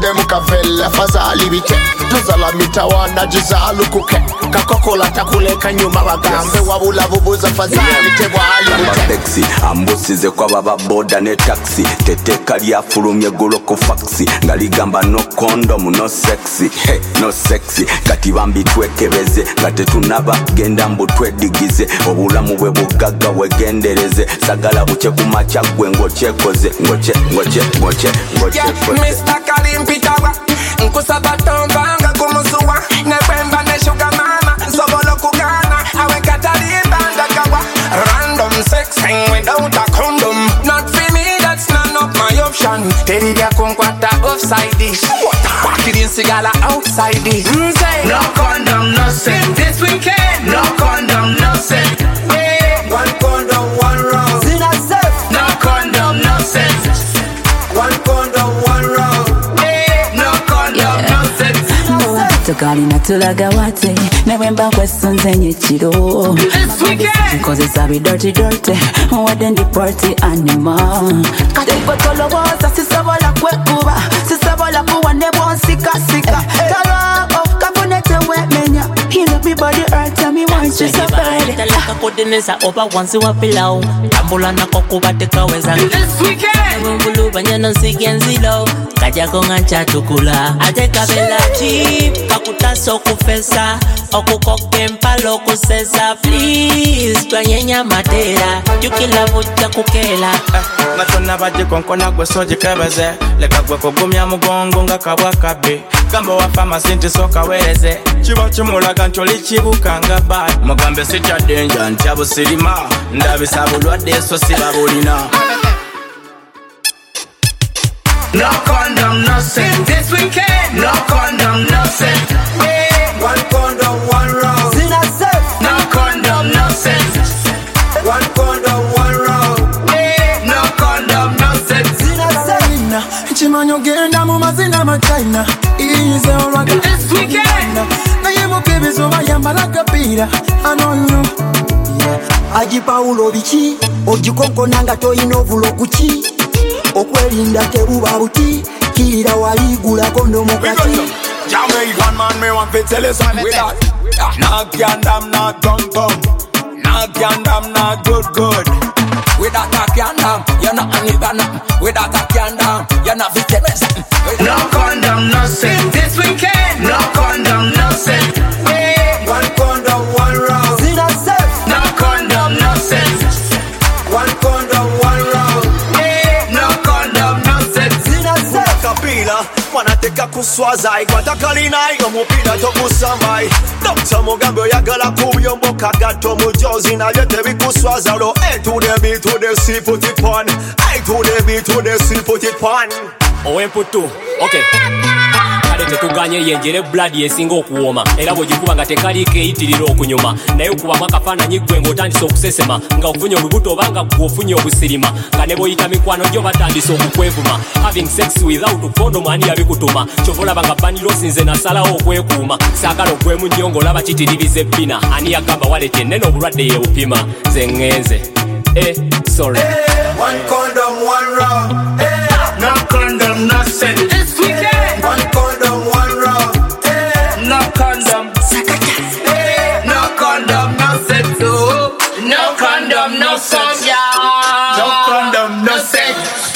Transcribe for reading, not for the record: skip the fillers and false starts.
Tugende mukavela fazali bike Tuzala mitawana jizalukuke Kakokola takuleka nyuma bagambe Wabula bubuza fazali tebwa alibute Taxi, ambusize kwa baba boda ne taxi Teteka liya fulumye gulo ku faxi Ngaligamba no condom, no sexy Hey, no sexy Kati bambi twekebeze Kate tunaba genda mbu twedigize Obulamu bwe bugaga wegendereze Sagala buche kumacha gwe ngochekoze Ngoche Mr. Kalim Pitawa Nkusabato mbanga kumusuwa Nebemba ne sugar mama Sobolo kugana Awe katalimba ndakawa Random sexing without a condom Not for me, that's none of my option Teridia kunkwata offside dish Pakidin sigala outside dish No condom, no sex This weekend No condom, no sex One condom, one round No condom, no sex One condom, one round No condom, no sex Tukalina tulaga wate Nebemba kwesonze nyechiro This weekend Cause it's a bit dirty What then the party animal Katiko tolowoza sisabola kwekuba Sisabola kuwa nebo sika Tala of kabunete wemenya He look me body hurt and me want you so bad Talaka kodineza oba wansi wa pilau Tambula na kokuba tekaweza This weekend Mbulu banyana nsigenzilo Kaja konga chatukula Ateka bela chip Kakutaso kufesa Okukoke mpalo kusesa Please twanyenya matera Yukila vuja kukela Matona baje konkona gwe soje kebeze Leka gwe kugumya mugongo nga kabwa kabe Gamba wa pharmacy nti soka wereze Chiba chimulaga ntoli chibuka nga bad Mugambe sitya danger ntyabo sirima Ndabisa bulwadde so sibabulina No condom, no sex This weekend No condom, no sex One condom, one round No condom, no sex One condom, one round No condom, no sex Chimanyo genda mu mazina ma China Easy alright This weekend Naye mukebezo bayambala kapira I know you know Aji Paulo biki Ojikonko nanga toyina ovulo kuki Okwerinda teruba buti Kira waligula kondo mukati Jamaican man, me want to tell you something with that. Not gandam, not tum-tum. Not gandam, not good. With that a gandam, you're not a nigga nothing. With that a gandam, you're not vitamin something. No condom, no sex This weekend No condom, no sex One condom, one round No condom, no sex One condom, one round No condom, no sex Kapila, wanateka kuswaza Ikwata kalina, mupila tokusambai Dr. Mugambe yagala kuyomboka gato mujozi na yote bikuswaza Lo A to the B to the C put it on A to the B to the C put it on Owemputu, okay Kale tetuganye yenjere blood yesinga okuwoma Era bwogikuba nga tekaliko eyitirira okunyuma Naye okubamu akafaananyi ggwe ng'otandise okusesema Nga ofunye olubuto obanga ggwe ofunye obusirima Nga ne bw'oyita mikwano gyo batandise okukwevuma Having sex without condom ani yabikutuma Kyova olaba nga banirosi nze nasalawo okwekuuma Saagala ogwemu nnyo ng'olaba kitiririza ebbina Ani yagamba walete ennene obulwadde yeebupima Nze ŋŋenze sorry One condom, one round No condom, no sex This weekend One condom, one round No condom No condom, no sex No condom, no sex No condom, no sex